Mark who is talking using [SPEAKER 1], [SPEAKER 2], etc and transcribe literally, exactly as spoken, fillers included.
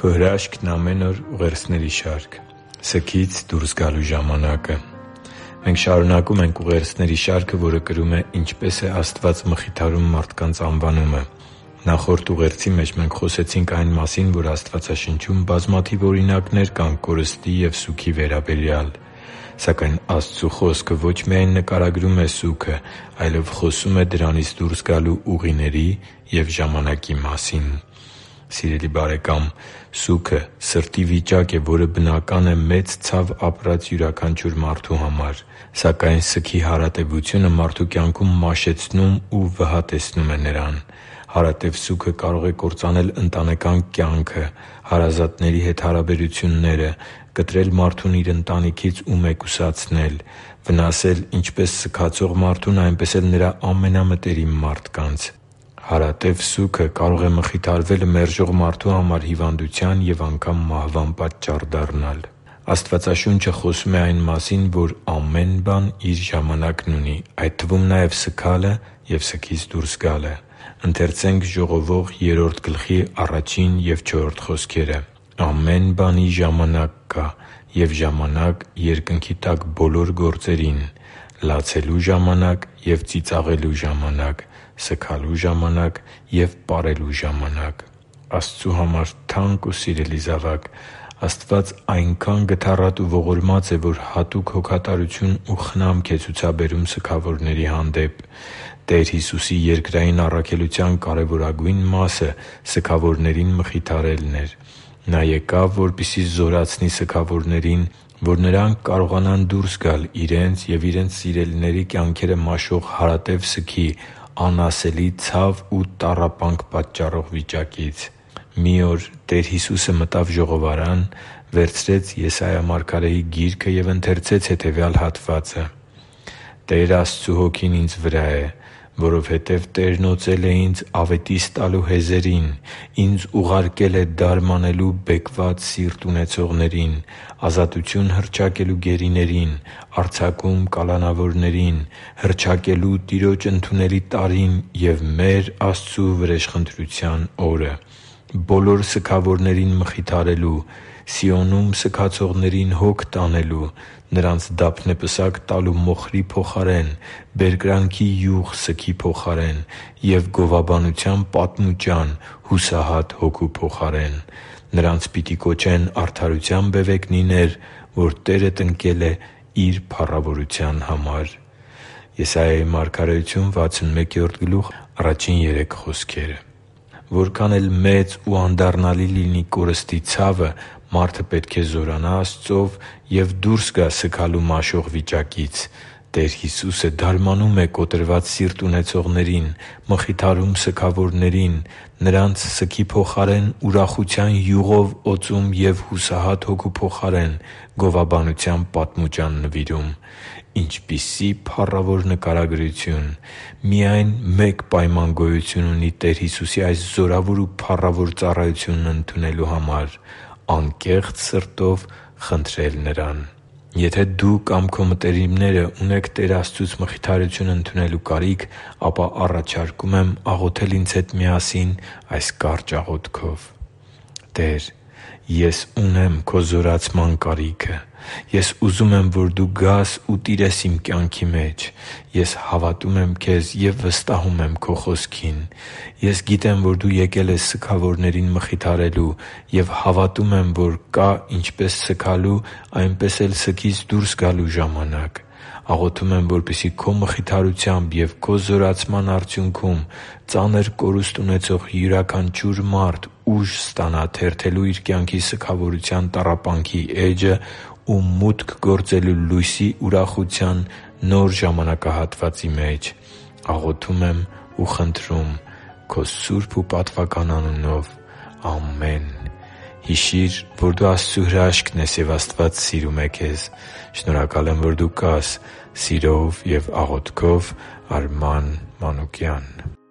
[SPEAKER 1] Քո հրաշքն ամեն օր ուղերձների շարք։ Սգից դուրս գալու ժամանակը։ Մենք շարունակում ենք ուղերձների շարքը, որը կրում է «Ինչպե՞ս է Աստված մխիթարում մարդկանց» անվանումը։ Նախորդ ուղերձի մեջ մենք խոսեցինք այն մասին, որ Աստվածաշնչում բազմաթիվ օրինակներ կան կորստի և սուգի վերաբերյալ։ Սակայն Աստծու Խոսքը ոչ միայն նկարագրում է սուգը, այլև խոսում է դրանից դուրս գալու ուղիների և ժամանակի մասին։ Սիրելի՛ բարեկամ, սուգը սրտի վիճակ է, որը բնական է մեծ ցավ ապրած յուրաքանչյուր մարդու համար։ Սակայն սգի հարատևությունը մարդու կյանքում մաշեցնում ու վհատեցնում է նրան։ Հարատև սուգը կարող է կործանել ընտանեկան կյանքը, հարազատների հետ հարաբերությունները, կտրել մարդուն իր ընտանիքից ու մեկուսացնել, վնասել ինչպես սգացող մարդուն, այնպես էլ նրա ամենամտերիմ մարդկանց։ Հարատև սուգը կարող է մխիթարվելը մերժող մարդու համար հիվանդության և անգամ մահվան պատճառ դառնալ։ Աստվածաշունչը խոսում է այն մասին, որ ամեն բան իր ժամանակն ունի, այդ թվում նաև սգալը և սգից դուրս գալը։ «Ամեն բանի ժամանակ կա, և ժամանակ երկնքի տակ բոլոր գործերին, լացելու ժամանակ և ծիծաղելու ժամանակ, սգալու ժամանակ և պարելու ժամանակ» (Ժողովող երրորդ գլխի առաջին և չորրորդ խոսքերը)։ Աստծու համար թանկ ու սիրելի՛ զավակ, Աստված այնքան գթառատ ու ողորմած է, որ հատուկ հոգատարություն ու խնամք է ցուցաբերում սգավորների հանդեպ։ Տեր Հիսուսի երկրային առաքելության կարևորագույն մասը սգավորներին մխիթարելն էր։ Նա եկավ, որպեսզի զորացնի սգավորներին, որ նրանք կարողանան դուրս գալ իրենց և իրենց սիրելիների կյանքերը մաշող հարատև սգի անասելի ցավ ու տառապանք պատճառող վիճակից։ Մի օր Տեր Հիսուսը մտավ ժողովարան, վերցրեց Եսայիա մարգարեի գիրքը և ընթերցեց հետևյալ հատվածը. «Տեր Աստծու Հոգին ինձ վրա է, որովհետև Տերն օծել է ինձ ավետիս տալու հեզերին, ինձ ուղարկել է դարմանելու բեկված սիրտ ունեցողներին, ազատություն հռչակելու գերիներին, արձակում կալանավորներին, հռչակելու Տիրոջ ընդունելի տարին և մեր Աստծու վրեժխնդրության օրը, բոլոր սգավորներին մխիթարելու, Սիոնում սգացողներին հոգ տանելու, նրանց դափնեպսակ տալու մոխրի փոխարեն, բերկրանքի յուղ սգի փոխարեն և գովաբանության պատմուճան՝ հուսահատ հոգու փոխարեն։ Նրանց պիտի կոչեն արդարության բևեկնիներ, որ Տերը տնկել է Իր փառավորության համար» (Եսայիայի մարգարեություն վաթսունմեկերորդ գլուխ առաջին երեք խոսքերը)։ Որքան էլ մեծ ու անդառնալի լինի կորստի ցավը, մարդը պետք է զորանա Աստծով և դուրս գա սգալու մաշող վիճակից։ Տեր Հիսուսը դարմանում է կոտրված սիրտ ունեցողներին, մխիթարում սգավորներին, նրանց սգի փոխարեն ուրախության յուղով օծում և հուսահատ հոգու փոխարեն գովաբանության պատմուճան նվիրում։ Ինչպիսի՜ փառավոր նկարագրություն։ Միայն մեկ պայման գոյություն ունի Տեր Հիսուսի այս զորավոր ու փառավոր ծառայությունն ընդունելու համար՝ անկեղծ սրտով խնդրել Նրան։ Եթե դու կամ քո մտերիմները ունեք Տեր Աստծուց մխիթարություն ընդունելու կարիք, ապա առաջարկում եմ աղոթել ինձ հետ միասին այս կարճ աղոթքով. «Տե՛ր, ես ունեմ Քո զորացման կարիքը։ Ես ուզում եմ, որ Դու գաս ու տիրես իմ կյանքի մեջ։ Ես հավատում եմ Քեզ և վստահում եմ Քո Խոսքին։ Ես գիտեմ, որ Դու եկել ես սգավորներին մխիթարելու, և հավատում եմ, որ կա ինչպես սգալու, այնպես էլ սգից դուրս գալու ժամանակ։ Աղոթում եմ, որպեսզի Քո մխիթարությամբ և Քո զորացման արդյունքում ծանր կորուստ ունեցող յուրաքանչյուր մարդ ուժ ստանա թերթելու իր կյանքի սգավորության տառապանքի էջը ու մուտք գործելու լույսի ուրախության նոր ժամանակահատվածի մեջ։ Աղոթում եմ ու խնդրում Քո սուրբ ու պատվական անունով։ Ամե՛ն»։ Հիշի՛ր, որ դու Աստծո հրաշքն ես, և Աստված սիրում է քեզ։ Շնորհակալ եմ, որ դու կա՛ս։ Սիրով և աղոթքով, Արման Մանուկյան։